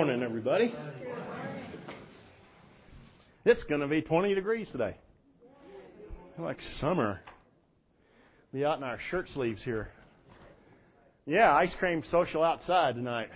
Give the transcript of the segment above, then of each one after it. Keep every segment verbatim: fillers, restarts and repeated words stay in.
morning, everybody. It's going to be twenty degrees today. Like summer. Be out in our shirt sleeves here. Yeah, ice cream social outside tonight.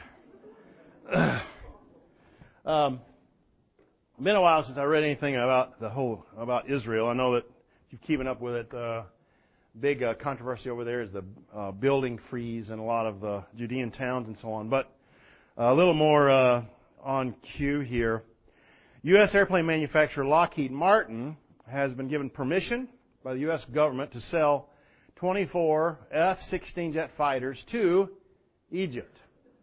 um, been a while since I read anything about the whole about Israel. I know that you're keeping up with it. Uh, big uh, controversy over there is the uh, building freeze in a lot of the Judean towns and so on. But a little more uh, on cue here. U S airplane manufacturer Lockheed Martin has been given permission by the U S government to sell twenty-four F sixteen jet fighters to Egypt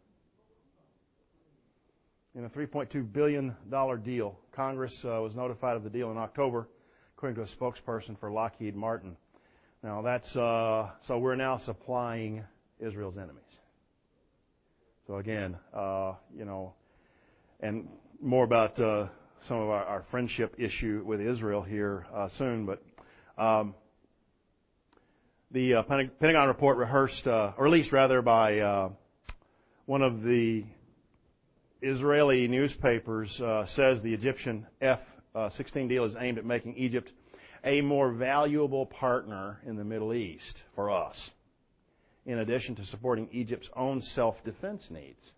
in a three point two billion dollars deal. Congress uh, was notified of the deal in October, according to a spokesperson for Lockheed Martin. Now that's uh, so we're now supplying Israel's enemies. So again, uh, you know, and more about uh, some of our, our friendship issue with Israel here uh, soon, but. Um, The uh, Pentagon report rehearsed, uh, or released rather, by uh, one of the Israeli newspapers uh, says the Egyptian F sixteen deal is aimed at making Egypt a more valuable partner in the Middle East for us, in addition to supporting Egypt's own self-defense needs.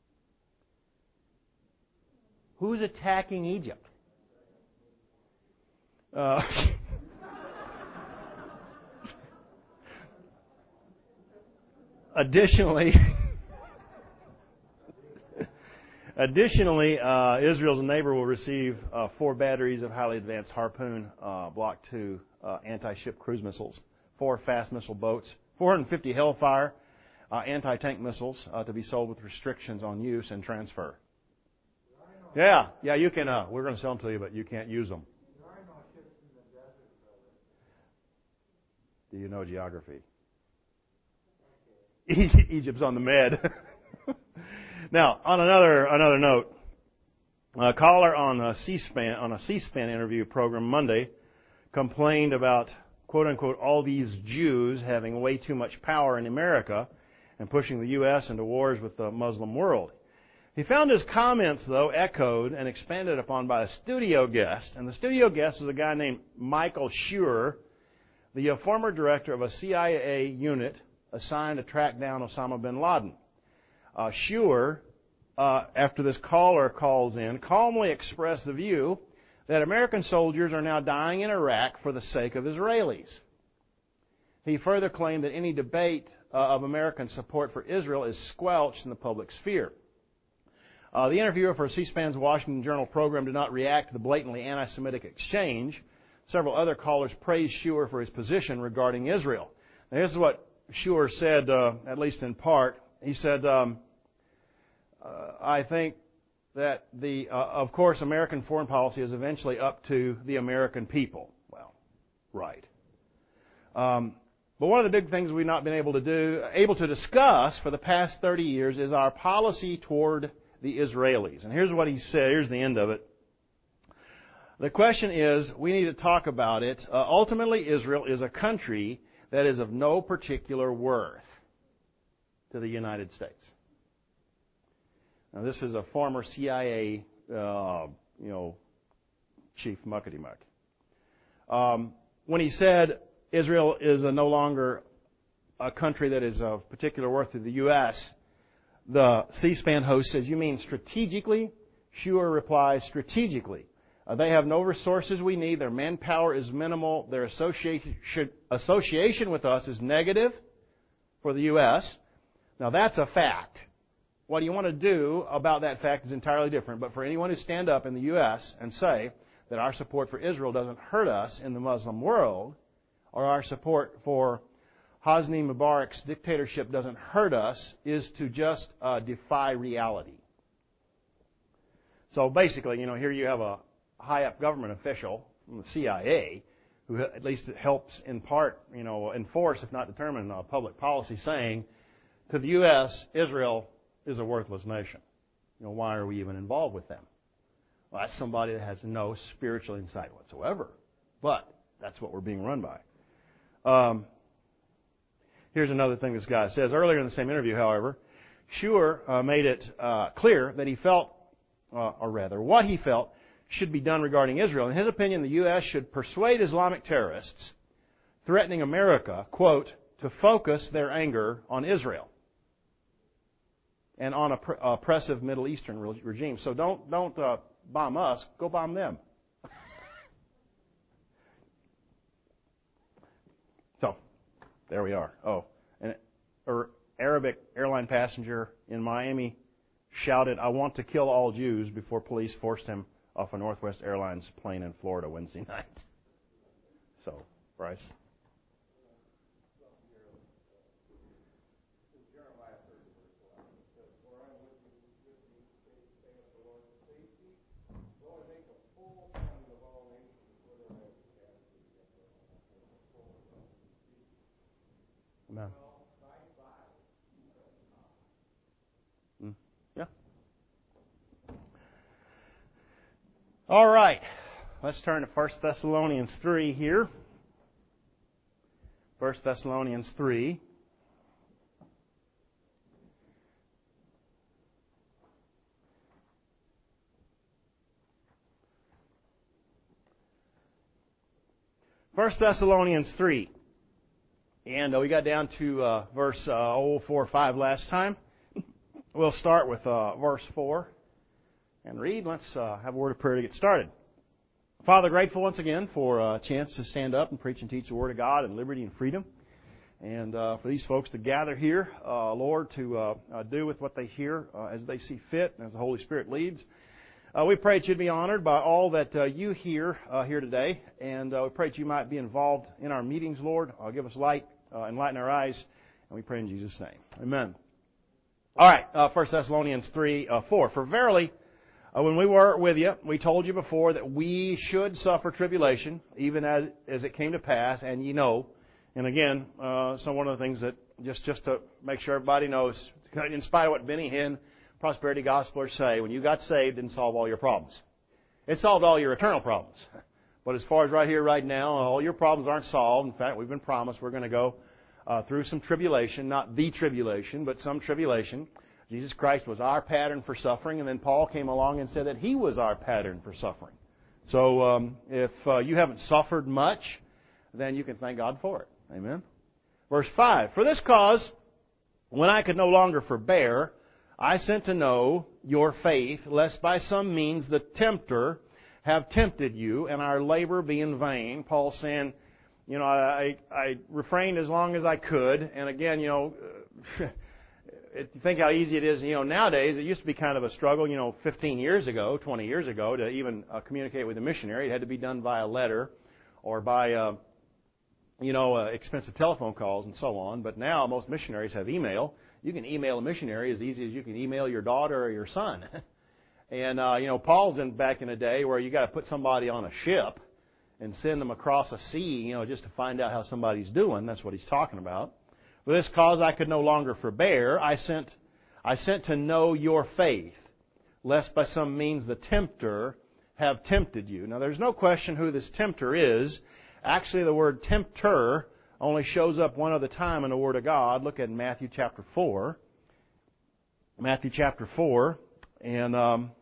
Who's attacking Egypt? Uh, Additionally, additionally, uh, Israel's neighbor will receive uh, four batteries of highly advanced Harpoon uh, Block two uh, anti-ship cruise missiles, four fast missile boats, four hundred fifty Hellfire uh, anti-tank missiles uh, to be sold with restrictions on use and transfer. Yeah, yeah, you can. Uh, we're going to sell them to you, but you can't use them. Do you know geography? Egypt's on the med. Now, on another another note, a caller on a C-SPAN on a C-SPAN interview program Monday complained about quote unquote all these Jews having way too much power in America and pushing the U S into wars with the Muslim world. He found his comments though echoed and expanded upon by a studio guest, and the studio guest was a guy named Michael Schur, the former director of a C I A unit assigned to track down Osama bin Laden. Uh, Schur, uh, after this caller calls in, calmly expressed the view that American soldiers are now dying in Iraq for the sake of Israelis. He further claimed that any debate uh, of American support for Israel is squelched in the public sphere. Uh, the interviewer for C-SPAN's Washington Journal program did not react to the blatantly anti-Semitic exchange. Several other callers praised Schur for his position regarding Israel. Now, this is what Schur said, uh, at least in part. He said, um, uh, I think that, the, uh, of course, American foreign policy is eventually up to the American people. Well, right. Um, but one of the big things we've not been able to do, able to discuss for the past thirty years is our policy toward the Israelis. And here's what he said. Here's the end of it. The question is, we need to talk about it. Uh, ultimately, Israel is a country that is of no particular worth to the United States. Now, this is a former C I A, uh, you know, chief muckety muck. Um, when he said Israel is a no longer a country that is of particular worth to the U S, the C-SPAN host says, "You mean strategically?" Schur replies, "Strategically. Uh, they have no resources we need. Their manpower is minimal. Their association, association with us is negative for the U S" Now, that's a fact. What you want to do about that fact is entirely different. But for anyone who stand up in the U S and say that our support for Israel doesn't hurt us in the Muslim world, or our support for Hosni Mubarak's dictatorship doesn't hurt us, is to just uh, defy reality. So basically, you know, here you have a high-up government official from the C I A, who at least helps in part, you know, enforce, if not determine, uh, public policy, saying to the U S, Israel is a worthless nation. You know, why are we even involved with them? Well, that's somebody that has no spiritual insight whatsoever. But that's what we're being run by. Um, here's another thing this guy says. Earlier in the same interview, however, Schur uh, made it uh, clear that he felt uh, or rather, what he felt should be done regarding Israel. In his opinion, the U S should persuade Islamic terrorists threatening America, quote, to focus their anger on Israel and on a pr- oppressive Middle Eastern re- regime. So don't don't uh, bomb us, go bomb them. So, there we are. Oh, an Arabic airline passenger in Miami shouted, "I want to kill all Jews," before police forced him off a Northwest Airlines plane in Florida Wednesday night. So, Bryce. Amen. Mm, yeah. All right. Let's turn to First Thessalonians three here. First Thessalonians three. First Thessalonians three. And uh, we got down to uh, verse uh, oh, four or five last time. We'll start with uh, verse four and read. Let's uh, have a word of prayer to get started. Father, grateful once again for a chance to stand up and preach and teach the Word of God in liberty and freedom. And uh, for these folks to gather here, uh, Lord, to uh, uh, do with what they hear uh, as they see fit and as the Holy Spirit leads. Uh, we pray that you'd be honored by all that uh, you hear uh, here today. And uh, we pray that you might be involved in our meetings, Lord. Uh, give us light, uh, enlighten our eyes. And we pray in Jesus' name. Amen. All right, uh, First Thessalonians three, uh, four. For verily, uh, when we were with you, we told you before that we should suffer tribulation, even as, as it came to pass, and ye know. And again, uh, so one of the things that, just, just to make sure everybody knows, in spite of what Benny Hinn, Prosperity Gospelers say, when you got saved, it didn't solve all your problems. It solved all your eternal problems. But as far as right here, right now, all your problems aren't solved. In fact, we've been promised we're going to go uh, through some tribulation, not the tribulation, but some tribulation. Jesus Christ was our pattern for suffering, and then Paul came along and said that He was our pattern for suffering. So um, if uh, you haven't suffered much, then you can thank God for it. Amen. Verse five, for this cause, when I could no longer forbear, I sent to know your faith, lest by some means the tempter have tempted you, and our labor be in vain. Paul's saying, you know, I, I refrained as long as I could. And again, you know, think how easy it is. You know, nowadays, it used to be kind of a struggle, you know, fifteen years ago, twenty years ago, to even uh, communicate with a missionary. It had to be done via letter or by, uh, you know, uh, expensive telephone calls and so on. But now most missionaries have email. You can email a missionary as easy as you can email your daughter or your son. And, uh, you know, Paul's in back in a day where you got to put somebody on a ship and send them across a sea, you know, just to find out how somebody's doing. That's what he's talking about. For this cause I could no longer forbear. I sent, I sent to know your faith, lest by some means the tempter have tempted you. Now, there's no question who this tempter is. Actually, the word tempter only shows up one other time in the Word of God. Look at Matthew chapter four. Matthew chapter four. And um,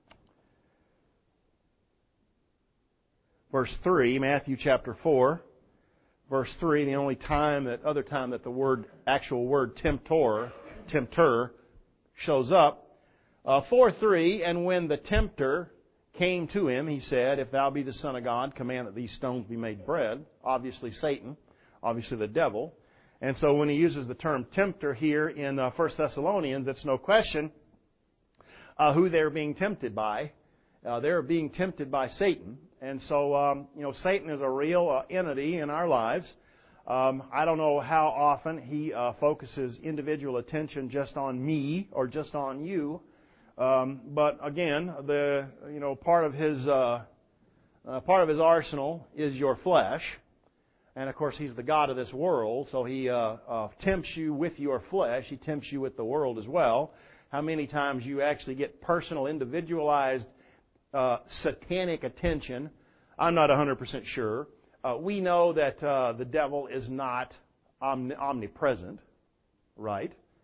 verse three. Matthew chapter four. Verse three. The only time, that other time that the word, actual word temptor, tempter shows up. Uh, four three. And when the tempter came to him, he said, if thou be the Son of God, command that these stones be made bread. Obviously Satan. Obviously the devil. And so when he uses the term tempter here in uh, First Thessalonians, it's no question uh, who they're being tempted by. Uh, they're being tempted by Satan. And so, um, you know, Satan is a real uh, entity in our lives. Um, I don't know how often he uh, focuses individual attention just on me or just on you. Um, but again, the you know part of his uh, uh, part of his arsenal is your flesh. And, of course, he's the god of this world, so he uh, uh, tempts you with your flesh. He tempts you with the world as well. How many times you actually get personal, individualized, uh, satanic attention, I'm not one hundred percent sure. Uh, we know that uh, the devil is not omni- omnipresent, right?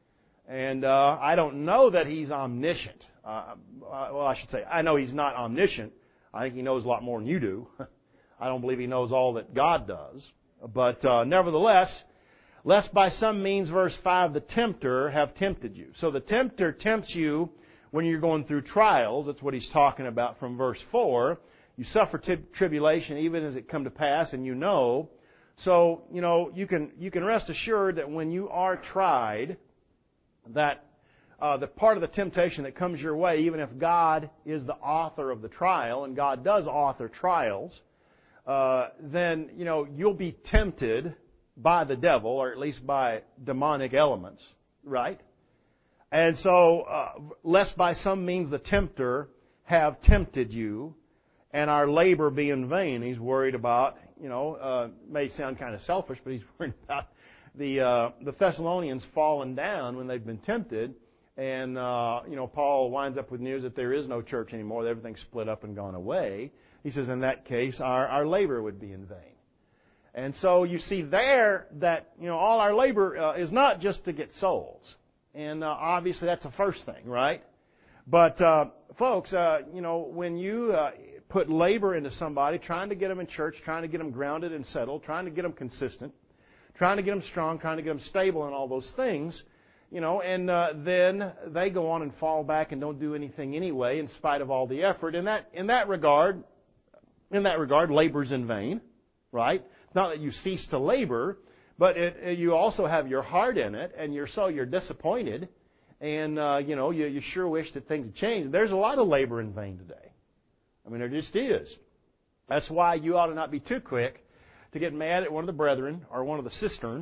And uh, I don't know that He's omniscient. Uh, well, I should say, I know He's not omniscient. I think He knows a lot more than you do. I don't believe He knows all that God does. But uh, nevertheless, lest by some means, verse five, the tempter have tempted you. So the tempter tempts you when you're going through trials. That's what he's talking about from verse four. You suffer t- tribulation even as it come to pass, and you know. So, you know, you can you can rest assured that when you are tried, that uh, the part of the temptation that comes your way, even if God is the author of the trial, and God does author trials, uh, then, you know, you'll be tempted by the devil, or at least by demonic elements, right? And so, uh, lest by some means the tempter have tempted you, and our labor be in vain. He's worried about, you know, uh, may sound kind of selfish, but he's worried about the uh, the Thessalonians falling down when they've been tempted, and uh, you know, Paul winds up with news that there is no church anymore, that everything's split up and gone away. He says, in that case, our our labor would be in vain. And so you see there that, you know, all our labor uh, is not just to get souls. And uh, obviously that's the first thing, right? But, uh, folks, uh, you know, when you uh, put labor into somebody, trying to get them in church, trying to get them grounded and settled, trying to get them consistent, trying to get them strong, trying to get them stable and all those things, you know, and uh, then they go on and fall back and don't do anything anyway in spite of all the effort. In that, in that regard, in that regard, labor's in vain, right? It's not that you cease to labor, but it, you also have your heart in it, and you're so you're disappointed, and uh, you know you, you sure wish that things had changed. There's a lot of labor in vain today. I mean, there just is. That's why you ought to not be too quick to get mad at one of the brethren or one of the cistern,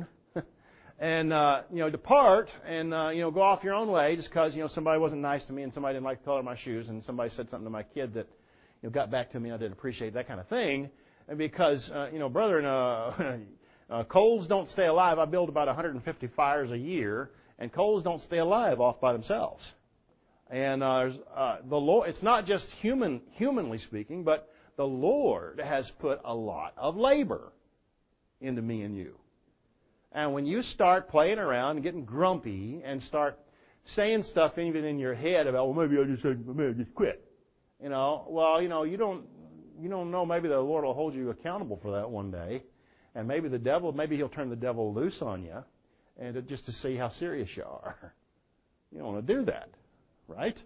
and uh, you know depart and uh, you know go off your own way just because you know somebody wasn't nice to me and somebody didn't like the color of my shoes and somebody said something to my kid that you know got back to me and I didn't appreciate that kind of thing. And because, uh, you know, brethren, uh, uh, coals don't stay alive. I build about one hundred fifty fires a year, and coals don't stay alive off by themselves. And uh, uh, the Lord, it's not just human, humanly speaking, but the Lord has put a lot of labor into me and you. And when you start playing around and getting grumpy and start saying stuff even in your head about, well, maybe I just, maybe I just quit. You know, well, you know, you don't. You don't know, maybe the Lord will hold you accountable for that one day. And maybe the devil, maybe He'll turn the devil loose on you and to, just to see how serious you are. You don't want to do that, right?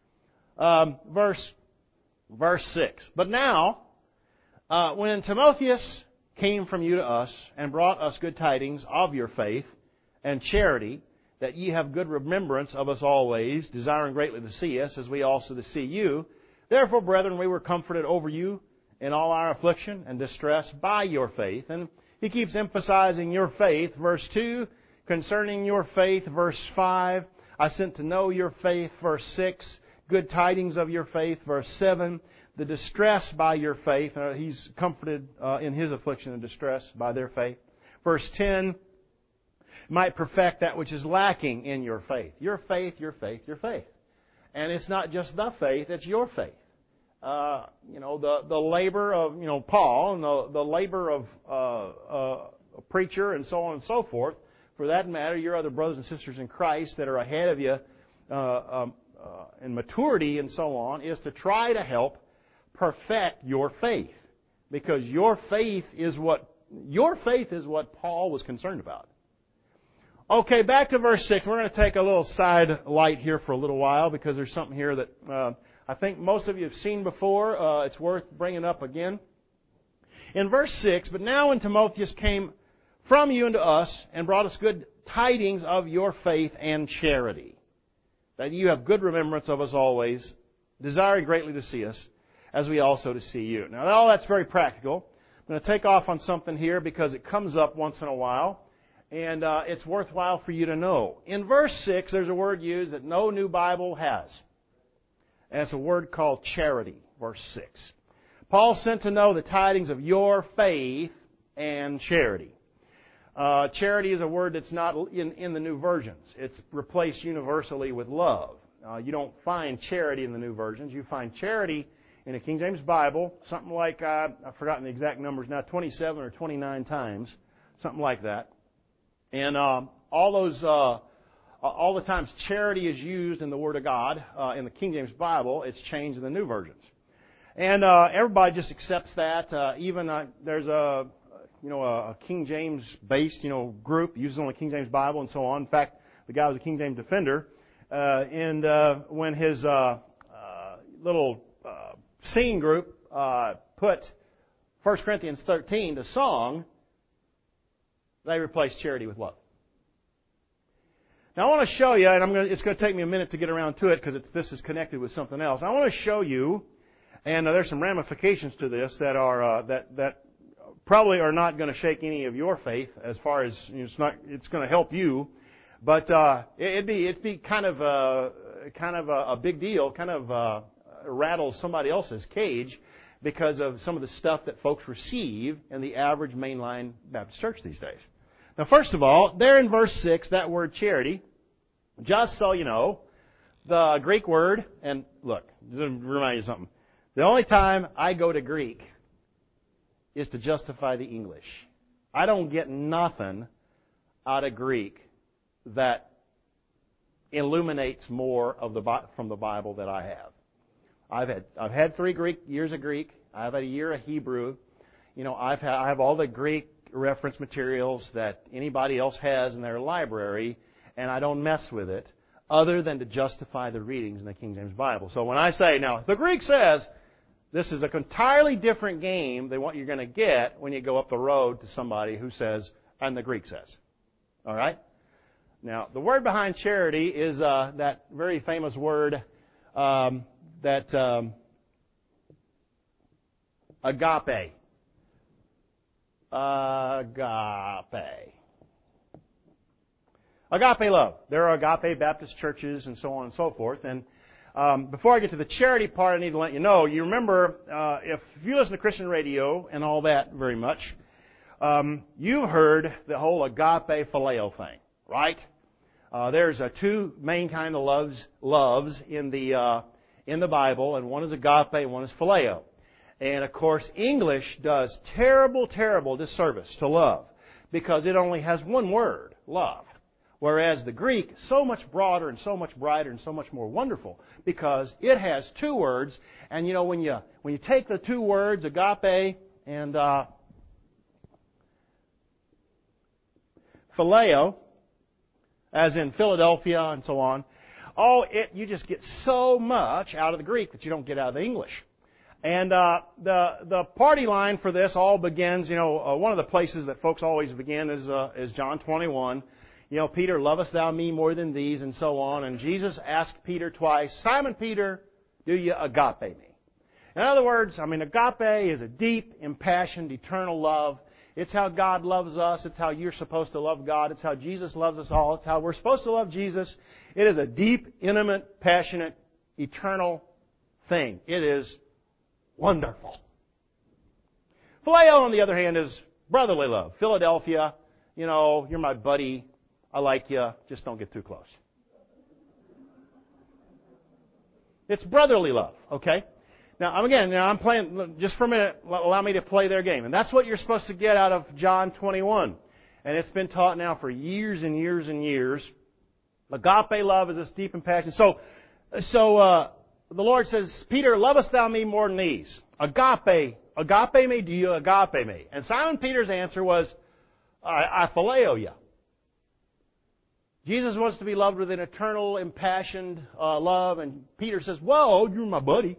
Um, verse, verse six. But now, uh, when Timotheus came from you to us and brought us good tidings of your faith and charity, that ye have good remembrance of us always, desiring greatly to see us, as we also to see you, therefore, brethren, we were comforted over you in all our affliction and distress by your faith. And he keeps emphasizing your faith. Verse two, concerning your faith. Verse five, I sent to know your faith. Verse six, good tidings of your faith. Verse seven, the distress by your faith. Uh, he's comforted uh, in his affliction and distress by their faith. Verse ten, might perfect that which is lacking in your faith. Your faith, your faith, your faith. And it's not just the faith, it's your faith. Uh, you know, the, the labor of, you know, Paul and the, the labor of uh, uh, a preacher and so on and so forth. For that matter, your other brothers and sisters in Christ that are ahead of you uh, um, uh, in maturity and so on, is to try to help perfect your faith. Because your faith is what, your faith is what Paul was concerned about. Okay, back to verse six. We're going to take a little side light here for a little while because there's something here that uh, I think most of you have seen before. Uh, it's worth bringing up again. In verse six, but now when Timotheus came from you unto us and brought us good tidings of your faith and charity, that you have good remembrance of us always, desiring greatly to see us, as we also to see you. Now, all that's very practical. I'm going to take off on something here because it comes up once in a while. And uh, it's worthwhile for you to know. In verse six, there's a word used that no new Bible has. And it's a word called charity, verse six. Paul sent to know the tidings of your faith and charity. Uh, charity is a word that's not in, in the new versions. It's replaced universally with love. Uh, you don't find charity in the new versions. You find charity in a King James Bible, something like, uh, I've forgotten the exact numbers now, twenty-seven or twenty-nine times, something like that. And um, all those uh, all the times charity is used in the Word of God, uh, in the King James Bible, it's changed in the New Versions. And uh, everybody just accepts that. Uh, even uh, there's a, you know, a King James-based, you know, group uses only King James Bible and so on. In fact, the guy was a King James defender. Uh, and uh, when his uh, uh, little uh, singing group uh, put First Corinthians thirteen to song, they replaced charity with love. Now I want to show you, and I'm going to, it's going to take me a minute to get around to it because it's, this is connected with something else. I want to show you, and uh, there's some ramifications to this that are uh, that that probably are not going to shake any of your faith as far as you know, it's not. It's going to help you. But uh, it'd be it'd be kind of a kind of a, a big deal, kind of uh, rattles somebody else's cage because of some of the stuff that folks receive in the average mainline Baptist church these days. Now, first of all, there in verse six, that word charity, just so you know, the Greek word, and look, to remind you something, the only time I go to Greek is to justify the English. I don't get nothing out of Greek that illuminates more of the from the Bible that I have. I've had I've had three Greek years of Greek. I've had a year of Hebrew. You know, I've had I have all the Greek reference materials that anybody else has in their library, and I don't mess with it other than to justify the readings in the King James Bible. So when I say now the Greek says, this is an entirely different game than what you're going to get when you go up the road to somebody who says, and the Greek says. All right. Now, the word behind charity is uh, that very famous word um, that um, agape. Agape. Agape love. There are agape Baptist churches and so on and so forth. And um, before I get to the charity part, I need to let you know, you remember, uh, if you listen to Christian radio and all that very much, um, you've heard the whole agape phileo thing, right? Uh, there's uh, two main kind of loves loves in the uh, in the Bible, and one is agape and one is phileo. And of course, English does terrible, terrible disservice to love because it only has one word, love. Whereas the Greek, so much broader and so much brighter and so much more wonderful because it has two words. And you know, when you when you take the two words, agape and uh, phileo, as in Philadelphia and so on, oh, it you just get so much out of the Greek that you don't get out of the English. And uh, the the party line for this all begins, you know, uh, one of the places that folks always begin is uh, is John twenty-one. You know, Peter, lovest thou me more than these, and so on. And Jesus asked Peter twice, Simon Peter, do you agape me? In other words, I mean, agape is a deep, impassioned, eternal love. It's how God loves us. It's how you're supposed to love God. It's how Jesus loves us all. It's how we're supposed to love Jesus. It is a deep, intimate, passionate, eternal thing. It is wonderful. Phileo, on the other hand, is brotherly love. Philadelphia, you know, you're my buddy. I like you. Just don't get too close. It's brotherly love, okay? Now, again, now I'm playing, just for a minute, allow me to play their game. And that's what you're supposed to get out of John twenty-one. And it's been taught now for years and years and years. Agape love is this deep and passionate. So, so uh, the Lord says, Peter, lovest thou me more than these? Agape, agape me, do you agape me? And Simon Peter's answer was, I, I phileo you. Jesus wants to be loved with an eternal, impassioned uh, love. And Peter says, whoa, you're my buddy.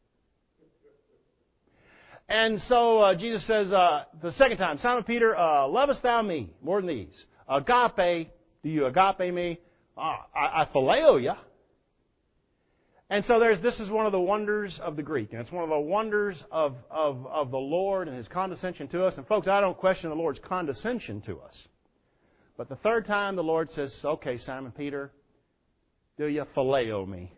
And so uh, Jesus says uh, the second time, Simon Peter, uh, lovest thou me more than these? Agape, do you agape me? Uh, I, I phileo you. And so there's this is one of the wonders of the Greek, and it's one of the wonders of, of, of the Lord and His condescension to us. And folks, I don't question the Lord's condescension to us. But the third time the Lord says, okay, Simon Peter, do you phileo me?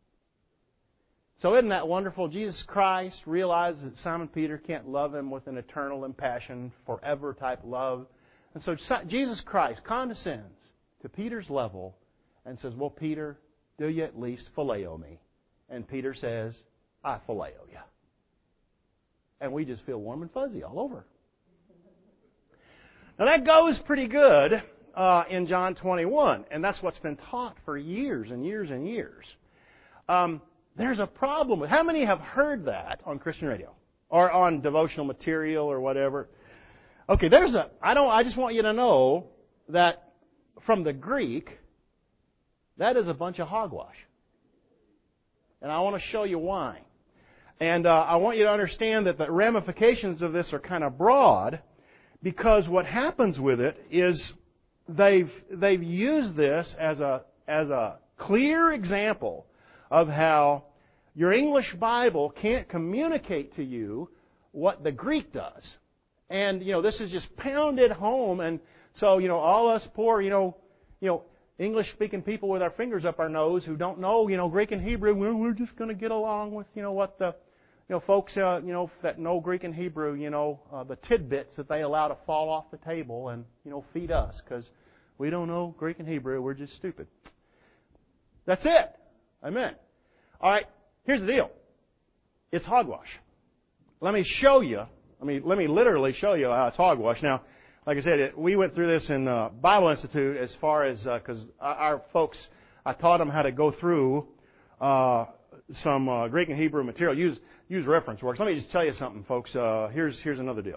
So isn't that wonderful? Jesus Christ realizes that Simon Peter can't love Him with an eternal, impassioned, forever type love. And so Jesus Christ condescends to Peter's level and says, well, Peter, do you at least phileo me? And Peter says, I phileo you. And we just feel warm and fuzzy all over. Now that goes pretty good uh, in John twenty-one, and that's what's been taught for years and years and years. Um, there's a problem with... How many have heard that on Christian radio? Or on devotional material or whatever? Okay, there's a... I don't. I just want you to know that from the Greek, that is a bunch of hogwash. And I want to show you why. And uh, I want you to understand that the ramifications of this are kind of broad, because what happens with it is they've they've used this as a as a clear example of how your English Bible can't communicate to you what the Greek does. And you know, this is just pounded home, and so you know, all us poor, you know, you know, English-speaking people with our fingers up our nose who don't know, you know, Greek and Hebrew, well, we're just going to get along with, you know, what the, you know, folks, uh, you know, that know Greek and Hebrew, you know, uh, the tidbits that they allow to fall off the table and, you know, feed us because we don't know Greek and Hebrew. We're just stupid. That's it. Amen. All right. Here's the deal. It's hogwash. Let me show you. I mean, let me literally show you how it's hogwash. Now, like I said, it, we went through this in uh, Bible Institute as far as, because uh, our, our folks, I taught them how to go through uh, some uh, Greek and Hebrew material. Use use reference works. Let me just tell you something, folks. Uh, here's here's another deal.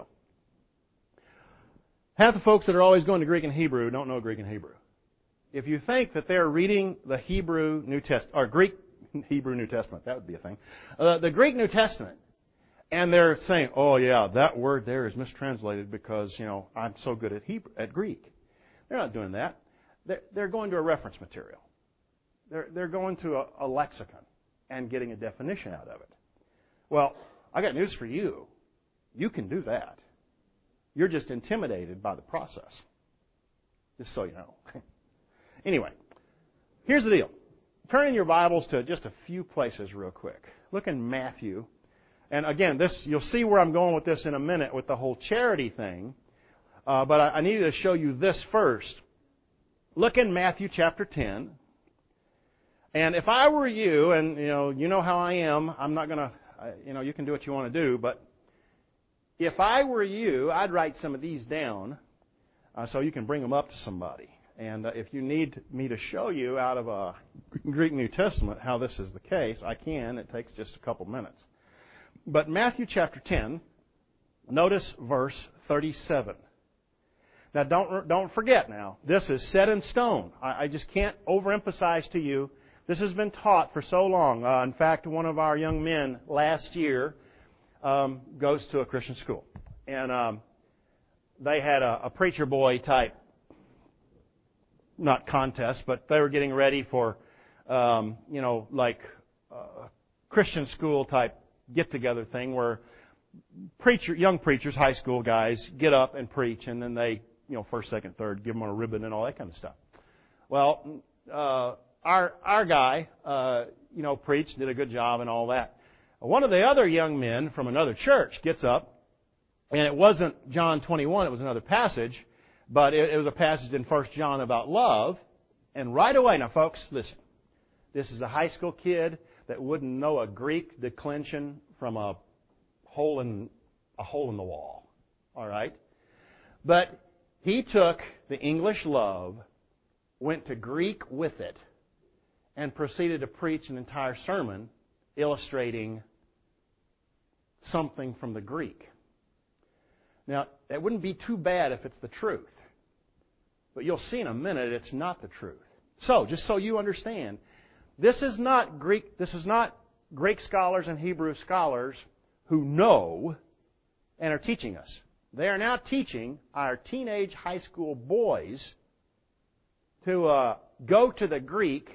Half the folks that are always going to Greek and Hebrew don't know Greek and Hebrew. If you think that they're reading the Hebrew New Testament, or Greek Hebrew New Testament, that would be a thing, uh, the Greek New Testament, and they're saying, oh, yeah, that word there is mistranslated because, you know, I'm so good at Hebrew, at Greek. They're not doing that. They're, they're going to a reference material. They're, they're going to a, a lexicon and getting a definition out of it. Well, I got news for you. You can do that. You're just intimidated by the process. Just so you know. Anyway, here's the deal. Turn in your Bibles to just a few places real quick. Look in Matthew. And again, this you'll see where I'm going with this in a minute with the whole charity thing. Uh, but I, I needed to show you this first. Look in Matthew chapter ten. And if I were you, and you know, you know how I am, I'm not going to, you know, you can do what you want to do. But if I were you, I'd write some of these down uh, so you can bring them up to somebody. And uh, if you need me to show you out of a Greek New Testament how this is the case, I can. It takes just a couple minutes. But Matthew chapter ten, notice verse thirty-seven. Now don't don't forget now, this is set in stone. I, I just can't overemphasize to you. This has been taught for so long. Uh, in fact, one of our young men last year um, goes to a Christian school. And um, they had a, a preacher boy type, not contest, but they were getting ready for, um, you know, like uh, Christian school type get-together thing where preacher, young preachers, high school guys, get up and preach, and then they, you know, first, second, third, give them a ribbon and all that kind of stuff. Well, uh, our our guy, uh, you know, preached, did a good job and all that. One of the other young men from another church gets up, and it wasn't John twenty-one, it was another passage, but it, it was a passage in First John about love, and right away, now folks, listen, this is a high school kid that wouldn't know a Greek declension from a hole in a hole in the wall. All right? But he took the English love, went to Greek with it, and proceeded to preach an entire sermon illustrating something from the Greek. Now, it wouldn't be too bad if it's the truth. But you'll see in a minute it's not the truth. So, just so you understand, This is not Greek, this is not Greek scholars and Hebrew scholars who know and are teaching us. They are now teaching our teenage high school boys to uh, go to the Greek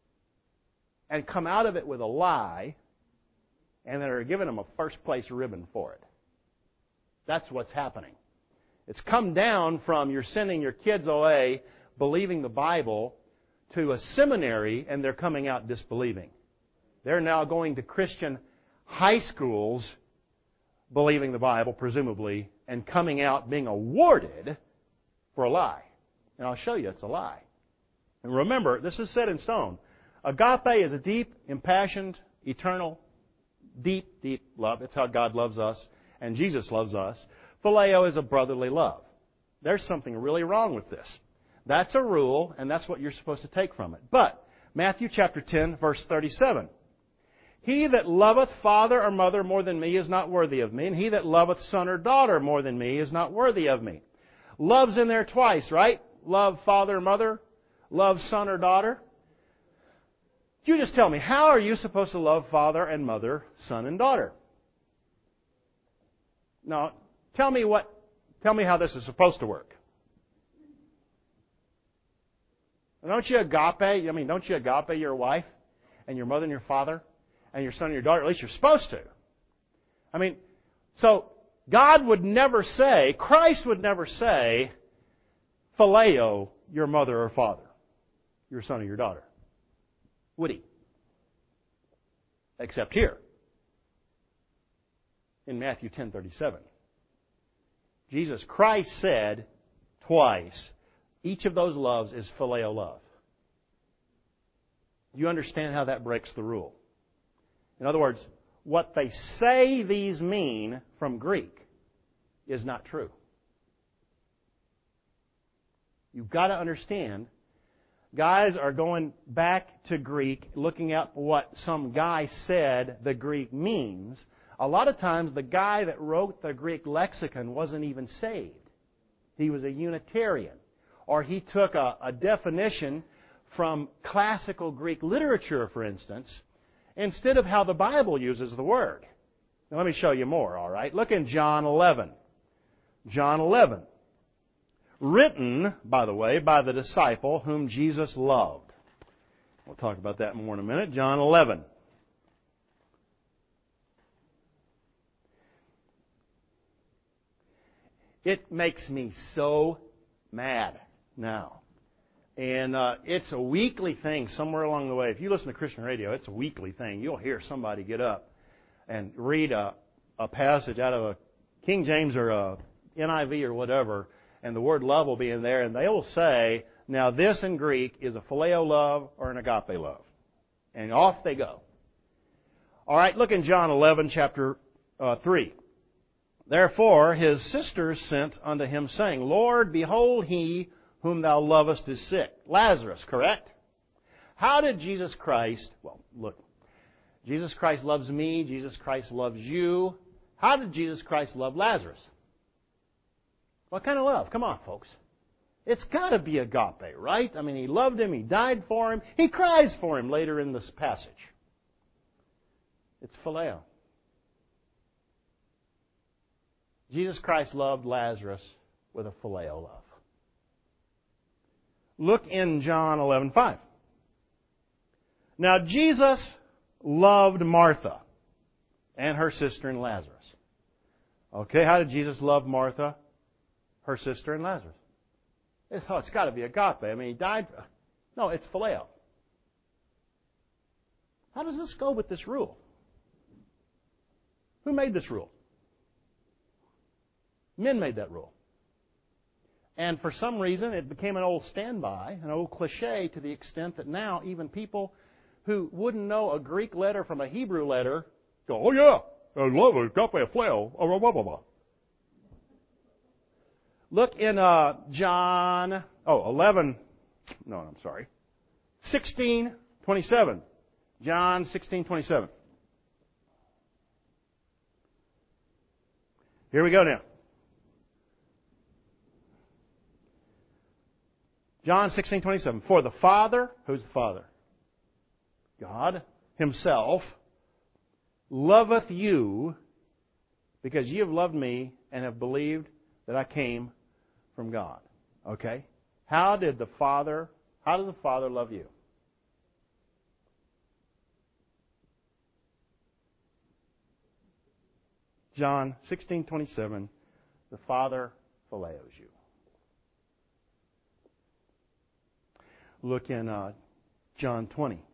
and come out of it with a lie, and that are giving them a first place ribbon for it. That's what's happening. It's come down from you're sending your kids away believing the Bible to a seminary, and they're coming out disbelieving. They're now going to Christian high schools believing the Bible, presumably, and coming out being awarded for a lie. And I'll show you it's a lie. And remember, this is set in stone. Agape is a deep, impassioned, eternal, deep, deep love. It's how God loves us, and Jesus loves us. Phileo is a brotherly love. There's something really wrong with this. That's a rule, and that's what you're supposed to take from it. But, Matthew chapter ten, verse thirty-seven. He that loveth father or mother more than me is not worthy of me, and he that loveth son or daughter more than me is not worthy of me. Love's in there twice, right? Love father or mother, love son or daughter. You just tell me, how are you supposed to love father and mother, son and daughter? No, tell me what, tell me how this is supposed to work. Don't you agape, I mean, don't you agape your wife and your mother and your father and your son and your daughter? At least you're supposed to. I mean, so God would never say, Christ would never say, phileo your mother or father, your son or your daughter. Would He? Except here, in Matthew ten thirty-seven. Jesus Christ said twice, each of those loves is phileo love. Do you understand how that breaks the rule? In other words, what they say these mean from Greek is not true. You've got to understand, guys are going back to Greek, looking at what some guy said the Greek means. A lot of times the guy that wrote the Greek lexicon wasn't even saved. He was a Unitarian. Or he took a, a definition from classical Greek literature, for instance, instead of how the Bible uses the word. Now, let me show you more, all right? Look in John eleven. John eleven. Written, by the way, by the disciple whom Jesus loved. We'll talk about that more in a minute. John eleven. It makes me so mad now. And uh, it's a weekly thing somewhere along the way. If you listen to Christian radio, it's a weekly thing. You'll hear somebody get up and read a, a passage out of a King James or a N I V or whatever, and the word love will be in there, and they will say, now this in Greek is a phileo love or an agape love. And off they go. All right, look in John eleven, chapter uh, three. Therefore his sisters sent unto him, saying, Lord, behold, he whom thou lovest is sick. Lazarus, correct? How did Jesus Christ, well, look, Jesus Christ loves me, Jesus Christ loves you. How did Jesus Christ love Lazarus? What kind of love? Come on, folks. It's got to be agape, right? I mean, He loved him, He died for him, He cries for him later in this passage. It's phileo. Jesus Christ loved Lazarus with a phileo love. Look in John eleven five. Now Jesus loved Martha and her sister and Lazarus. Okay, how did Jesus love Martha, her sister, and Lazarus? It's, oh, it's got to be agape. I mean, He died. No, it's phileo. How does this go with this rule? Who made this rule? Men made that rule. And for some reason, it became an old standby, an old cliche, to the extent that now even people who wouldn't know a Greek letter from a Hebrew letter go, oh yeah, I love it, agape, phileo, blah, blah, blah, blah. Look in uh, John, oh, eleven, no, I'm sorry, sixteen twenty-seven. John sixteen twenty-seven. Here we go now. John sixteen twenty-seven. For the Father, who's the Father? God Himself loveth you because ye have loved me and have believed that I came from God. Okay? How did the Father, how does the Father love you? John sixteen twenty-seven. The Father phileos you. Look in uh, John twenty.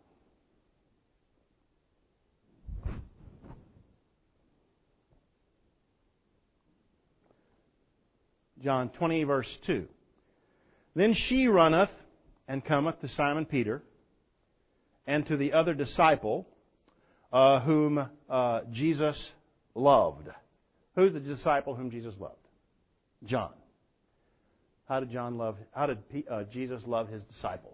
John twenty, verse two. Then she runneth and cometh to Simon Peter and to the other disciple uh, whom uh, Jesus loved. Who's the disciple whom Jesus loved? John. how did John love? How did uh, Jesus love his disciples?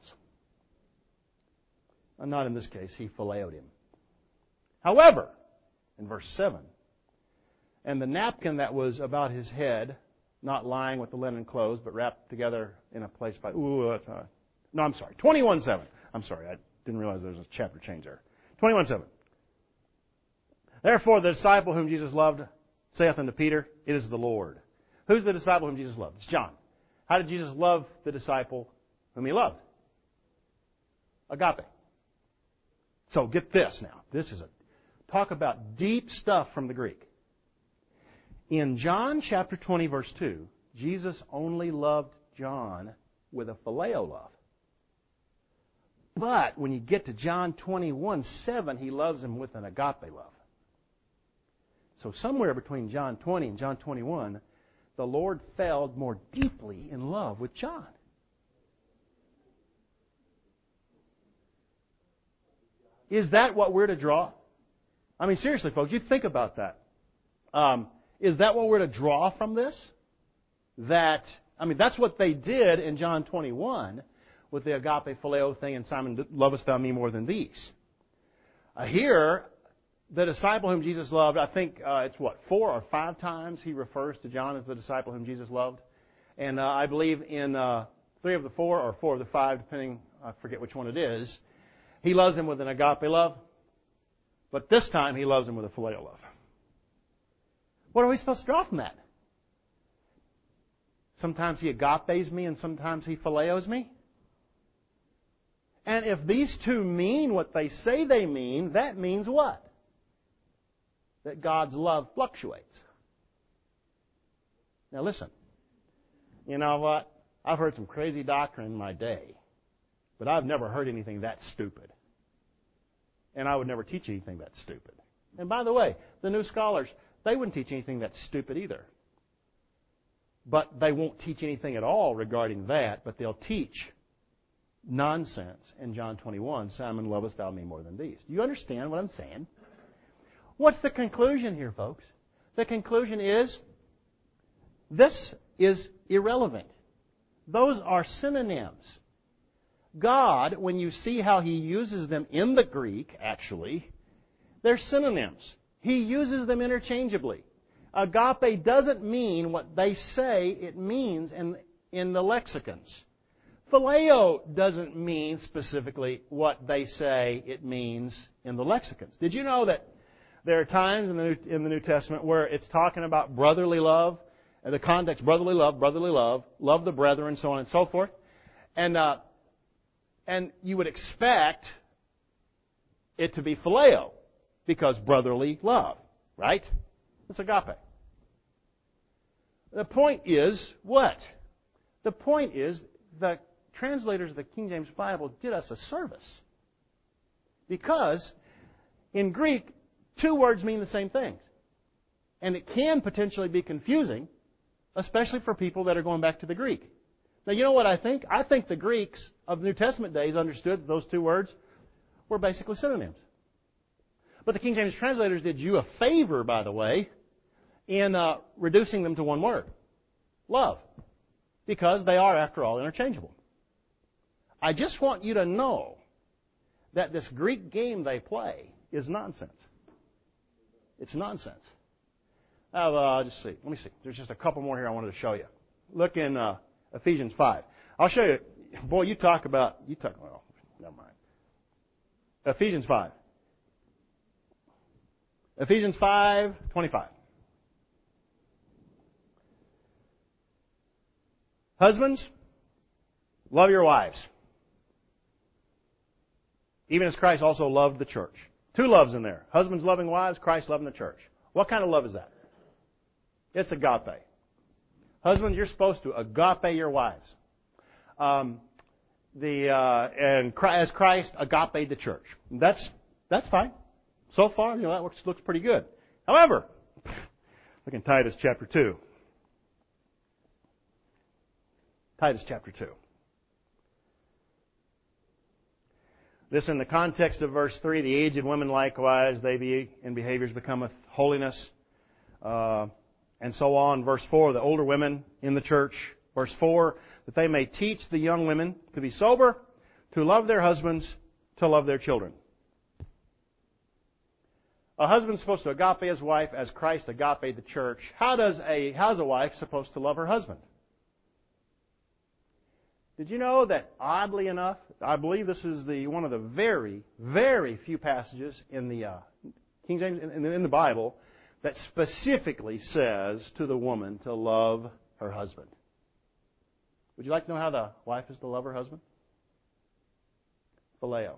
Uh, not in this case. He phileo him. However, in verse seven, and the napkin that was about his head, not lying with the linen clothes, but wrapped together in a place by. Ooh, that's not. No, I'm sorry. twenty-one seven. I'm sorry. I didn't realize there was a chapter change there. twenty-one seven. Therefore, the disciple whom Jesus loved saith unto Peter, it is the Lord. Who's the disciple whom Jesus loved? It's John. How did Jesus love the disciple whom he loved? Agape. So get this now. This is a talk about deep stuff from the Greek. In John chapter twenty, verse two, Jesus only loved John with a phileo love. But when you get to John twenty-one seven, he loves him with an agape love. So somewhere between John twenty and John twenty-one, the Lord fell more deeply in love with John. Is that what we're to draw? I mean, seriously, folks, you think about that. Um, is that what we're to draw from this? That, I mean, that's what they did in John twenty-one with the agape phileo thing, and Simon, lovest thou me more than these? Uh, here, the disciple whom Jesus loved, I think uh, it's what, four or five times he refers to John as the disciple whom Jesus loved. And uh, I believe in uh, three of the four or four of the five, depending, I forget which one it is, he loves him with an agape love. But this time he loves him with a phileo love. What are we supposed to draw from that? Sometimes he agapes me and sometimes he phileos me. And if these two mean what they say they mean, that means what? That God's love fluctuates. Now listen. You know what? I've heard some crazy doctrine in my day, but I've never heard anything that stupid. And I would never teach anything that stupid. And by the way, the new scholars, they wouldn't teach anything that's stupid either. But they won't teach anything at all regarding that, but they'll teach nonsense in John twenty-one, Simon, lovest thou me more than these. Do you understand what I'm saying? What's the conclusion here, folks? The conclusion is, this is irrelevant. Those are synonyms. God, when you see how He uses them in the Greek, actually, they're synonyms. He uses them interchangeably. Agape doesn't mean what they say it means in, in the lexicons. Phileo doesn't mean specifically what they say it means in the lexicons. Did you know that there are times in the New, in the New Testament where it's talking about brotherly love, and the context, brotherly love, brotherly love, love the brethren, so on and so forth. And uh, and you would expect it to be phileo, because brotherly love, right? It's agape. The point is what? The point is the translators of the King James Bible did us a service. Because in Greek, two words mean the same things. And it can potentially be confusing, especially for people that are going back to the Greek. Now, you know what I think? I think the Greeks of the New Testament days understood that those two words were basically synonyms. But the King James translators did you a favor, by the way, in uh, reducing them to one word. Love. Because they are, after all, interchangeable. I just want you to know that this Greek game they play is nonsense. It's nonsense. I'll uh, just see. Let me see. There's just a couple more here I wanted to show you. Look in uh, Ephesians five. I'll show you. Boy, you talk about... You talk... Well, never mind. Ephesians five. Ephesians five twenty-five. Husbands, love your wives, even as Christ also loved the church. Two loves in there. Husbands loving wives, Christ loving the church. What kind of love is that? It's agape. Husbands, you're supposed to agape your wives. Um, the uh, and as Christ agape the church. That's that's fine. So far, you know, that looks, looks pretty good. However, look in Titus chapter two. Titus chapter two. This in the context of verse three, the aged women likewise, they be in behaviors becometh holiness, uh, and so on. Verse four, the older women in the church, Verse four, that they may teach the young women to be sober, to love their husbands, to love their children. A husband's supposed to agape his wife as Christ agape the church. How does a how's a wife supposed to love her husband? Did you know that, oddly enough, I believe this is the one of the very, very few passages in the uh, King James in, in the Bible that specifically says to the woman to love her husband. Would you like to know how the wife is to love her husband? Phileo.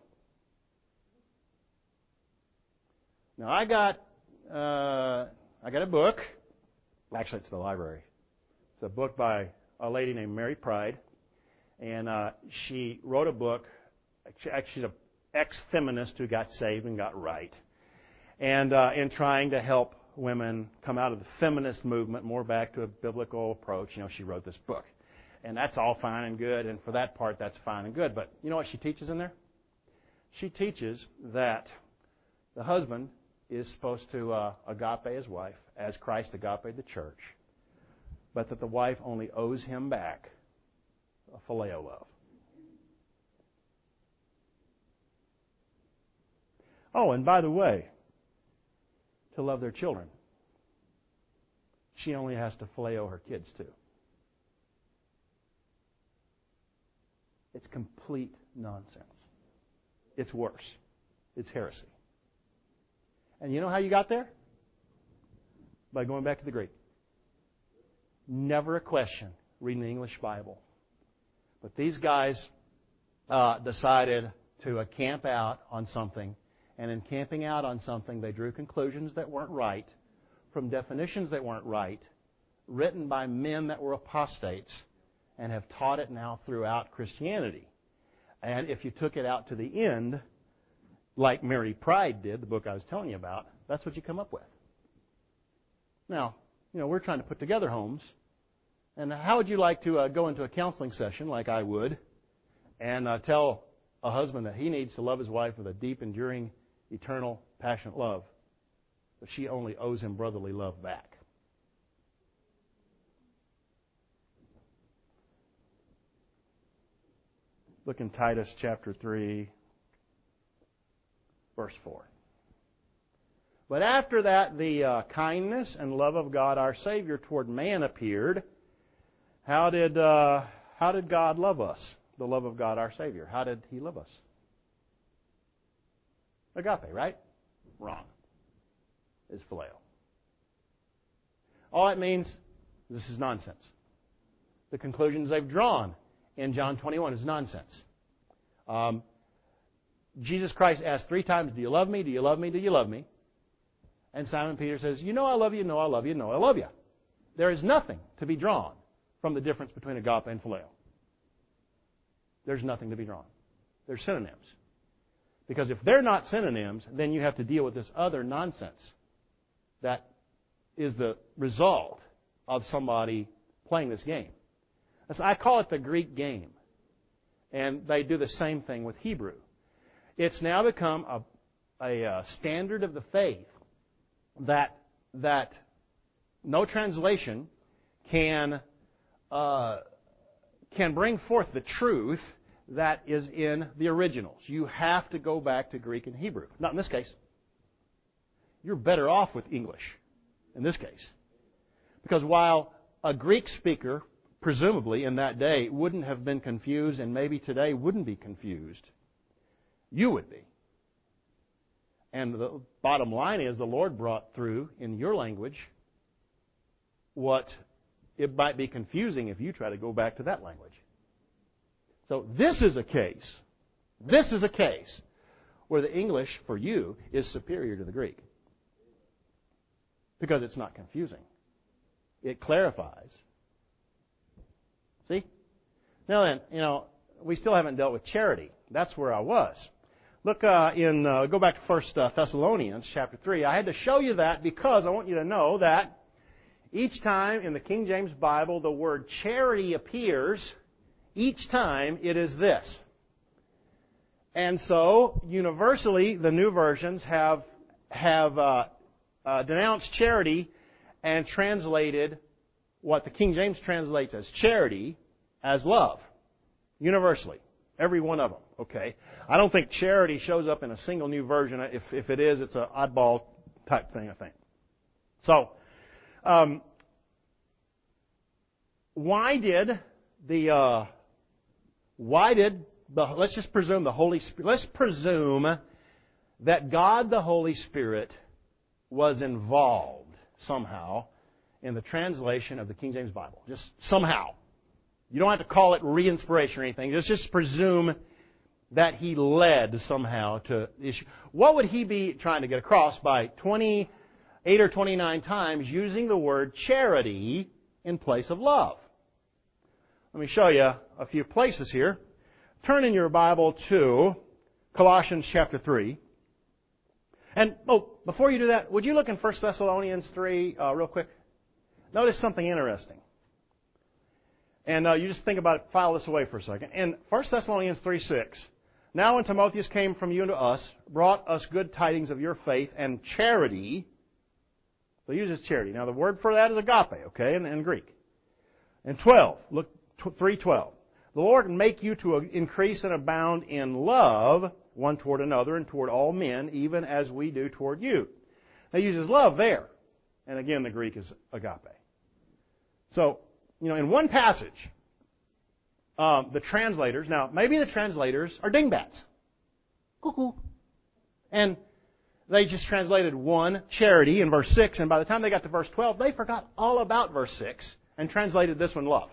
Now I got uh, I got a book. Actually, it's the library. It's a book by a lady named Mary Pride, and uh, she wrote a book. She's an ex-feminist who got saved and got right, and uh, in trying to help women come out of the feminist movement more back to a biblical approach, you know, she wrote this book, and that's all fine and good. And for that part, that's fine and good. But you know what she teaches in there? She teaches that the husband is supposed to uh, agape his wife as Christ agape the church, but that the wife only owes him back a phileo love. Oh, and by the way, to love their children, she only has to phileo her kids too. It's complete nonsense. It's worse. It's heresy. And you know how you got there? By going back to the Greek. Never a question reading the English Bible. But these guys uh, decided to uh, camp out on something. And in camping out on something, they drew conclusions that weren't right, from definitions that weren't right, written by men that were apostates, and have taught it now throughout Christianity. And if you took it out to the end, like Mary Pride did, the book I was telling you about, that's what you come up with. Now, you know, we're trying to put together homes. And how would you like to uh, go into a counseling session, like I would, and uh, tell a husband that he needs to love his wife with a deep, enduring, eternal, passionate love, but she only owes him brotherly love back? Look in Titus chapter three, verse four. But after that, the uh, kindness and love of God our Savior toward man appeared. How did uh, how did God love us? The love of God our Savior. How did He love us? Agape, right? Wrong. Is phileo. All it means, this is nonsense. The conclusions they've drawn in John twenty-one is nonsense. Um, Jesus Christ asked three times, do you love me? Do you love me? Do you love me? And Simon Peter says, you know I love you, no I love you, no I love you. There is nothing to be drawn from the difference between agape and phileo. There's nothing to be drawn. They're synonyms. Because if they're not synonyms, then you have to deal with this other nonsense that is the result of somebody playing this game. So I call it the Greek game. And they do the same thing with Hebrew. It's now become a, a, a standard of the faith that that no translation can uh, can bring forth the truth that is in the originals. You have to go back to Greek and Hebrew. Not in this case. You're better off with English in this case. Because while a Greek speaker, presumably in that day, wouldn't have been confused, and maybe today wouldn't be confused, you would be. And the bottom line is the Lord brought through in your language what it might be confusing if you try to go back to that language. So this is a case, this is a case where the English for you is superior to the Greek. Because it's not confusing. It clarifies. See? Now then, you know, we still haven't dealt with charity. That's where I was. Look uh, in, uh, go back to First uh, Thessalonians chapter three. I had to show you that because I want you to know that each time in the King James Bible the word charity appears, each time it is this. And so, universally, the new versions have, have uh, uh, denounced charity and translated what the King James translates as charity as love, universally. Every one of them, okay? I don't think charity shows up in a single new version. If, if it is, it's an oddball type thing, I think. So, um, why did the, uh, why did the, let's just presume the Holy Spirit, let's presume that God the Holy Spirit was involved somehow in the translation of the King James Bible. Just somehow. You don't have to call it re-inspiration or anything. Just, just presume that He led somehow to the issue. What would He be trying to get across by twenty-eight or twenty-nine times using the word charity in place of love? Let me show you a few places here. Turn in your Bible to Colossians chapter three. And, oh, before you do that, would you look in First Thessalonians three uh, real quick? Notice something interesting. And uh, you just think about it, file this away for a second. In First Thessalonians three six, now when Timotheus came from you unto us, brought us good tidings of your faith and charity. So he uses charity. Now the word for that is agape, okay, in, in Greek. And twelve, look, three twelve. The Lord make you to increase and abound in love one toward another and toward all men, even as we do toward you. Now he uses love there. And again, the Greek is agape. So, you know, in one passage, um, the translators, now maybe the translators are dingbats. Cuckoo. And they just translated one, charity, in verse six, and by the time they got to verse twelve, they forgot all about verse six and translated this one love.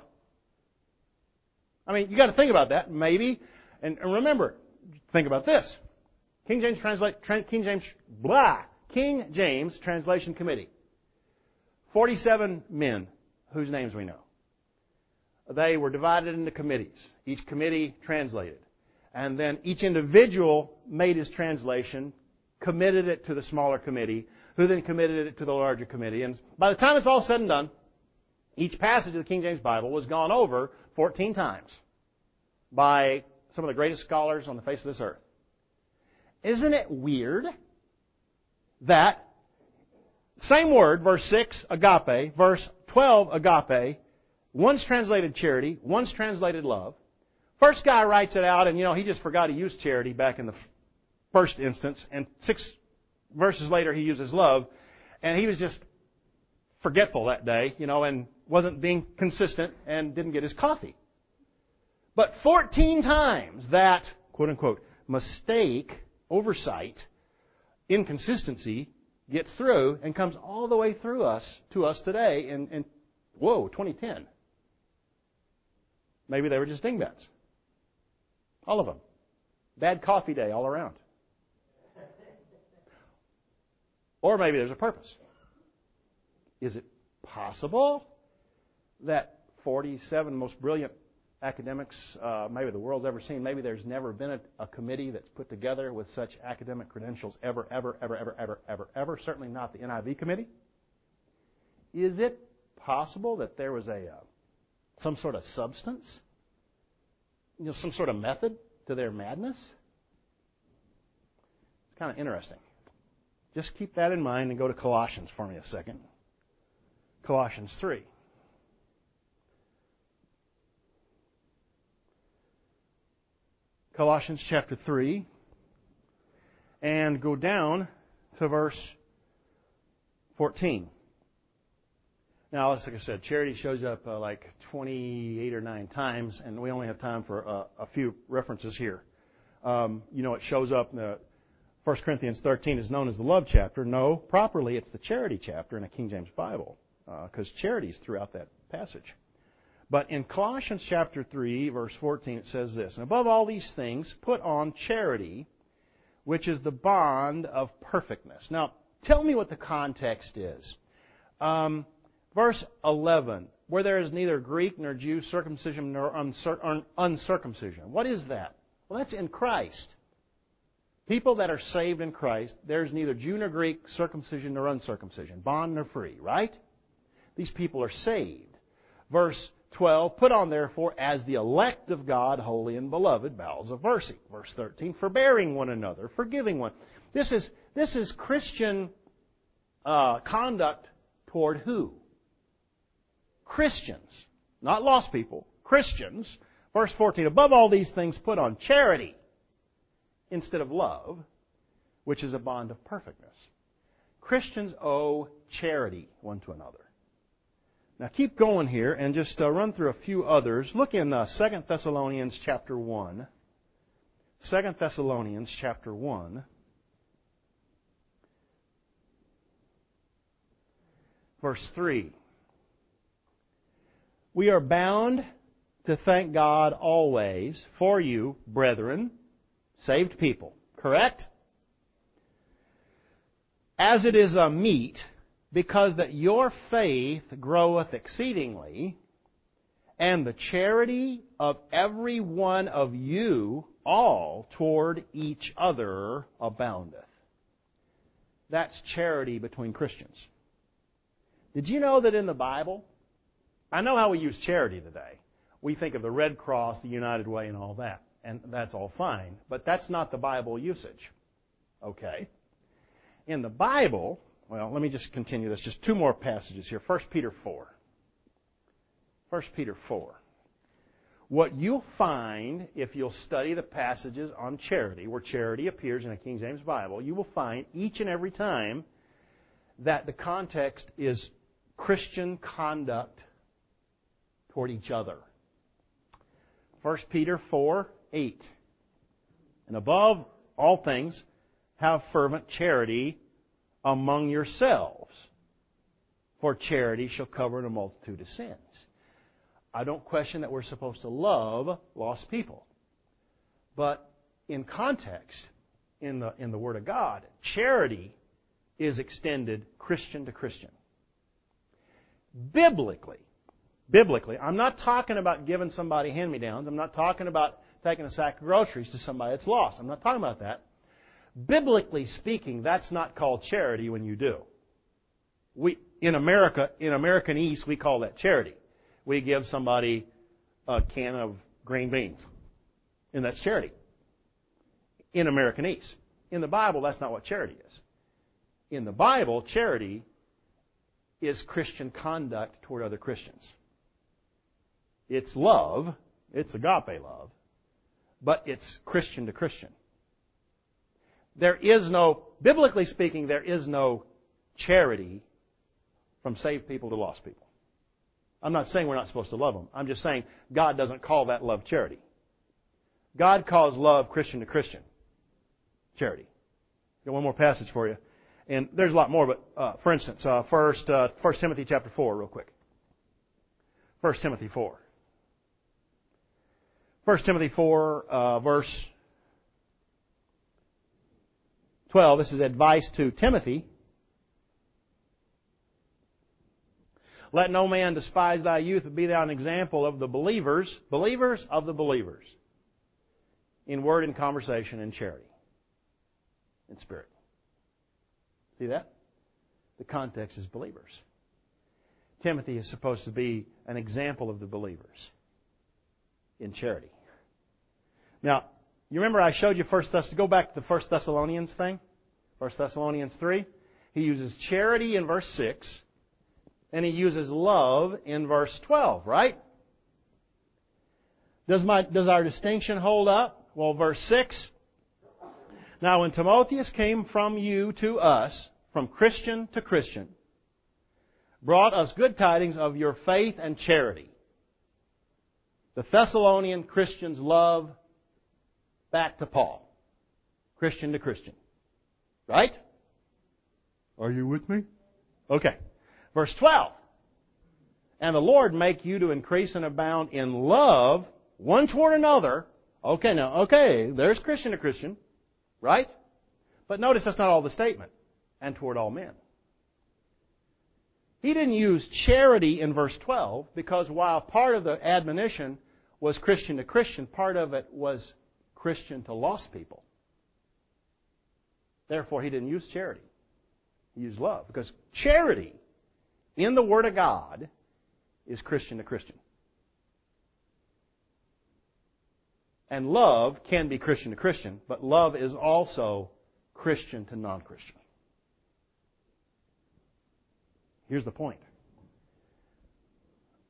I mean, you got to think about that, maybe. And, and remember, think about this. King James translate, tra- King James, blah, King James Translation Committee. forty-seven men whose names we know. They were divided into committees. Each committee translated. And then each individual made his translation, committed it to the smaller committee, who then committed it to the larger committee. And by the time it's all said and done, each passage of the King James Bible was gone over fourteen times by some of the greatest scholars on the face of this earth. Isn't it weird that same word, verse six, agape, verse twelve, agape, one's translated charity, one's translated love. First guy writes it out, and you know, he just forgot to use charity back in the first instance, and six verses later he uses love, and he was just forgetful that day, you know, and wasn't being consistent and didn't get his coffee. But fourteen times that, quote unquote, mistake, oversight, inconsistency gets through and comes all the way through us to us today in, in whoa, twenty ten. Maybe they were just dingbats. All of them. Bad coffee day all around. Or maybe there's a purpose. Is it possible that forty-seven most brilliant academics uh, maybe the world's ever seen, maybe there's never been a, a committee that's put together with such academic credentials ever, ever, ever, ever, ever, ever, ever, certainly not the N I V committee? Is it possible that there was a uh, some sort of substance, you know, some sort of method to their madness? It's kind of interesting. Just keep that in mind and go to Colossians for me a second. Colossians three. Colossians chapter three. And go down to verse fourteen. Now, like I said, charity shows up uh, like twenty-eight or nine times, and we only have time for uh, a few references here. Um, you know, it shows up in the First Corinthians thirteen is known as the love chapter. No, properly it's the charity chapter in a King James Bible, because uh, charity is throughout that passage. But in Colossians chapter three, verse fourteen, it says this, "And above all these things, put on charity, which is the bond of perfectness." Now, tell me what the context is. Um, verse eleven, "Where there is neither Greek nor Jew, circumcision nor uncir- uncircumcision." What is that? Well, that's in Christ. People that are saved in Christ, there's neither Jew nor Greek, circumcision nor uncircumcision, bond nor free, right? These people are saved. Verse twelve, "Put on therefore as the elect of God, holy and beloved," bowels of mercy. Verse thirteen, "Forbearing one another, forgiving one." This is, this is Christian uh, conduct toward who? Christians, not lost people, Christians, verse fourteen, above all these things put on charity instead of love, which is a bond of perfectness. Christians owe charity one to another. Now keep going here and just uh, run through a few others. Look in uh, Second Thessalonians chapter one. Second Thessalonians chapter one. Verse three. We are bound to thank God always for you, brethren, saved people. Correct? As it is a meet, because that your faith groweth exceedingly, and the charity of every one of you all toward each other aboundeth. That's charity between Christians. Did you know that in the Bible, I know how we use charity today. We think of the Red Cross, the United Way, and all that. And that's all fine. But that's not the Bible usage. Okay? In the Bible, well, let me just continue this. Just two more passages here. First Peter four. First Peter four. What you'll find, if you'll study the passages on charity, where charity appears in a King James Bible, you will find each and every time that the context is Christian conduct toward each other. First Peter four eight. And above all things, have fervent charity among yourselves, for charity shall cover a multitude of sins. I don't question that we're supposed to love lost people. But in context, in the, in the Word of God, charity is extended Christian to Christian. Biblically, biblically, I'm not talking about giving somebody hand-me-downs. I'm not talking about taking a sack of groceries to somebody that's lost. I'm not talking about that. Biblically speaking, that's not called charity when you do. We, in America, in American East, we call that charity. We give somebody a can of green beans. And that's charity. In American East. In the Bible, that's not what charity is. In the Bible, charity is Christian conduct toward other Christians. It's love. It's agape love. But it's Christian to Christian. There is no, biblically speaking, there is no charity from saved people to lost people. I'm not saying we're not supposed to love them. I'm just saying God doesn't call that love charity. God calls love Christian to Christian charity. Got one more passage for you. And there's a lot more, but uh, for instance, uh, first, uh, First Timothy chapter four, real quick. First Timothy four. First Timothy four, uh, verse twelve. This is advice to Timothy. Let no man despise thy youth, but be thou an example of the believers, believers of the believers, in word and conversation and charity, in spirit. See that? The context is believers. Timothy is supposed to be an example of the believers in charity. Now, you remember I showed you First Thess. Go back to the First Thessalonians thing. First Thessalonians three. He uses charity in verse six. And he uses love in verse twelve, right? Does my does our distinction hold up? Well, verse six. Now when Timotheus came from you to us, from Christian to Christian, brought us good tidings of your faith and charity. The Thessalonian Christians love back to Paul. Christian to Christian. Right? Are you with me? Okay. Verse twelve. And the Lord make you to increase and abound in love one toward another. Okay, now, okay, there's Christian to Christian. Right? But notice that's not all the statement. And toward all men. He didn't use charity in verse twelve because while part of the admonition was Christian to Christian, part of it was Christian to lost people. Therefore, he didn't use charity. He used love. Because charity in the Word of God is Christian to Christian. And love can be Christian to Christian, but love is also Christian to non-Christian. Here's the point.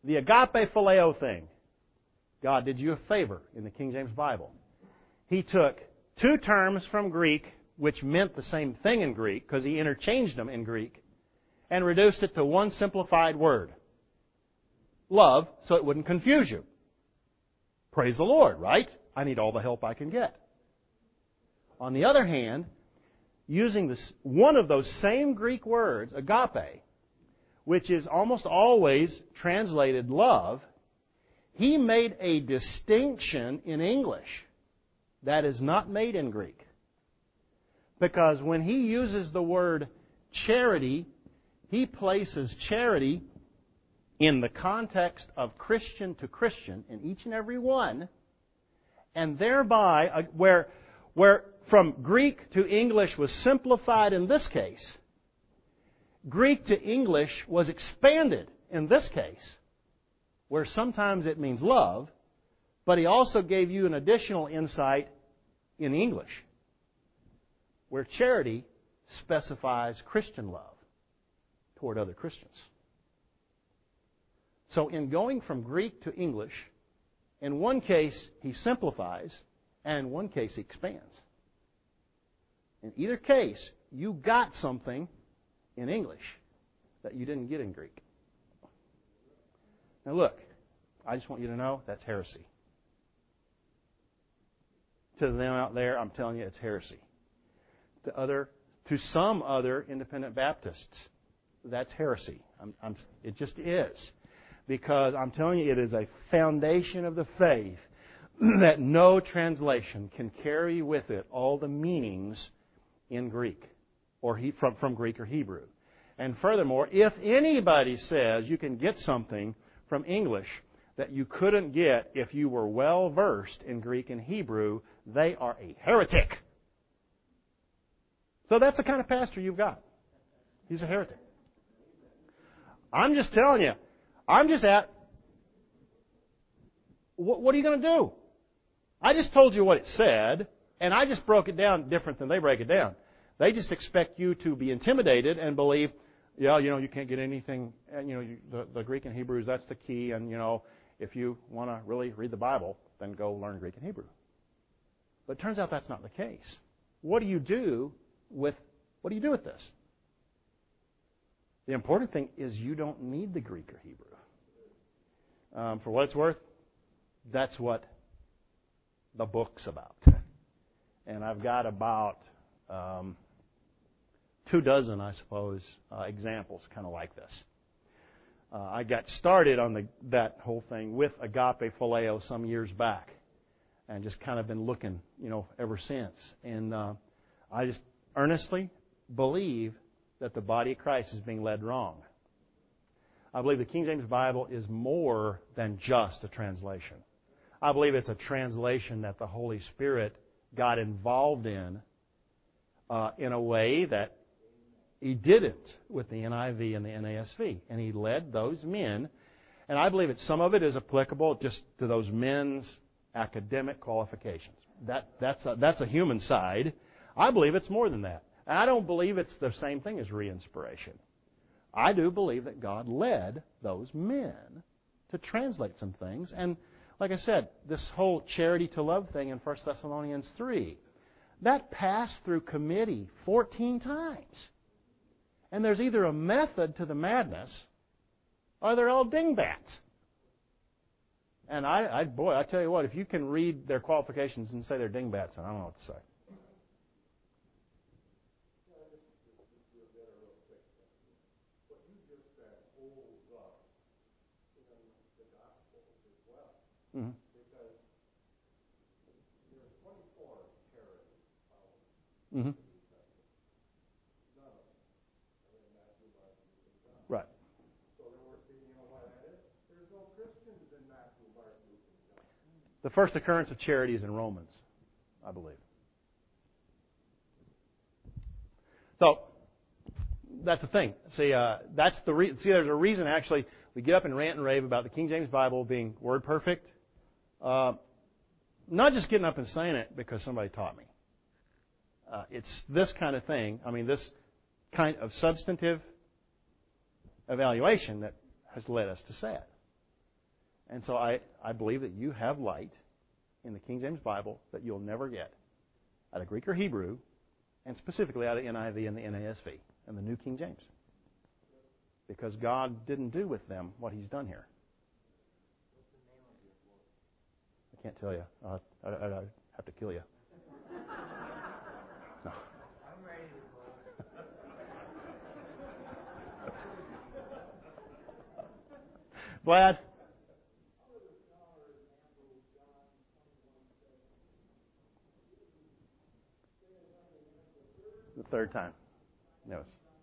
the agape phileo thing. God did you a favor in the King James Bible. He took two terms from Greek, which meant the same thing in Greek, because He interchanged them in Greek, and reduced it to one simplified word. Love, so it wouldn't confuse you. Praise the Lord, right? I need all the help I can get. On the other hand, using this, one of those same Greek words, agape, which is almost always translated love, He made a distinction in English that is not made in Greek. Because when He uses the word charity, He places charity in the context of Christian to Christian in each and every one, and thereby, where, where from Greek to English was simplified in this case, Greek to English was expanded in this case, where sometimes it means love, but He also gave you an additional insight in English, where charity specifies Christian love toward other Christians. So in going from Greek to English, in one case He simplifies, and in one case He expands. In either case, you got something in English that you didn't get in Greek. Now look, I just want you to know that's heresy. To them out there, I'm telling you it's heresy. To other, to some other independent Baptists, that's heresy. I'm, I'm, it just is. Because I'm telling you, it is a foundation of the faith that no translation can carry with it all the meanings in Greek, or he, from, from Greek or Hebrew. And furthermore, if anybody says you can get something from English that you couldn't get if you were well versed in Greek and Hebrew, they are a heretic. So that's the kind of pastor you've got. He's a heretic. I'm just telling you. I'm just at, what, what are you going to do? I just told you what it said, and I just broke it down different than they break it down. They just expect you to be intimidated and believe, yeah, you know, you can't get anything, and, you know, you, the, the Greek and Hebrews, that's the key, and, you know, if you want to really read the Bible, then go learn Greek and Hebrew. But it turns out that's not the case. What do you do with, what do you do with this? The important thing is you don't need the Greek or Hebrew. Um, for what it's worth, that's what the book's about. And I've got about um, two dozen, I suppose, uh, examples kind of like this. Uh, I got started on the, that whole thing with agape phileo some years back, and just kind of been looking, you know, ever since. And uh, I just earnestly believe that the body of Christ is being led wrong. I believe the King James Bible is more than just a translation. I believe it's a translation that the Holy Spirit got involved in uh, in a way that He didn't with the N I V and the N A S V. And He led those men. And I believe that some of it is applicable just to those men's academic qualifications. That, that's, a, that's a human side. I believe it's more than that. And I don't believe it's the same thing as re-inspiration. I do believe that God led those men to translate some things. And like I said, this whole charity to love thing in First Thessalonians three, that passed through committee fourteen times. And there's either a method to the madness, or they're all dingbats. And I, I, boy, I tell you what, if you can read their qualifications and say they're dingbats, then I don't know what to say. Mm-hmm. Because there's twenty-four charities. Mm-hmm. Right. So there were, you know why that is? There's no Christians in Matthew, Mark, Luke, and John. The first occurrence of charity is in Romans, I believe. So that's the thing. See, uh, that's the re- see. There's a reason actually we get up and rant and rave about the King James Bible being word perfect. Uh, not just getting up and saying it because somebody taught me. Uh, it's this kind of thing. I mean, this kind of substantive evaluation that has led us to say it. And so I, I believe that you have light in the King James Bible that you'll never get out of Greek or Hebrew, and specifically out of N I V and the N A S V and the New King James. Because God didn't do with them what He's done here. I can't tell you. Uh, I, I, I have to kill you. No. I'm ready to go. Vlad? The third time. Yes.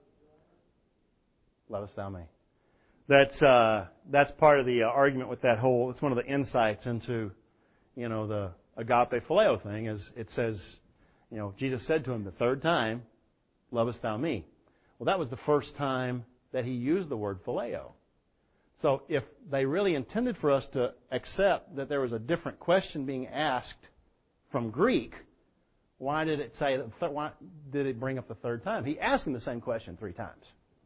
Lovest thou me. That's uh, that's part of the uh, argument with that whole. It's one of the insights into, you know, the agape phileo thing. Is it says, you know, Jesus said to him the third time, "Lovest thou me?" Well, that was the first time that he used the word phileo. So if they really intended for us to accept that there was a different question being asked from Greek, why did it say that? Why did it bring up the third time? He asked him the same question three times.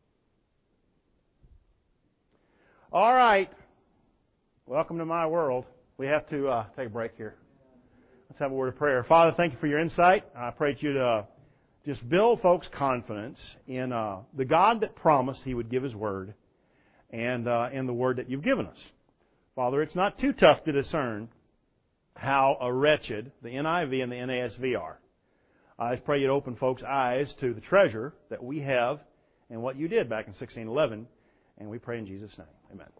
All right. Welcome to my world. We have to uh, take a break here. Let's have a word of prayer. Father, thank you for your insight. I pray that you to uh, just build folks' confidence in uh, the God that promised He would give His word and uh, in the word that you've given us. Father, it's not too tough to discern how a wretched the N I V and the N A S V are. I just pray you'd open folks' eyes to the treasure that we have and what you did back in sixteen eleven. And we pray in Jesus' name. Amen.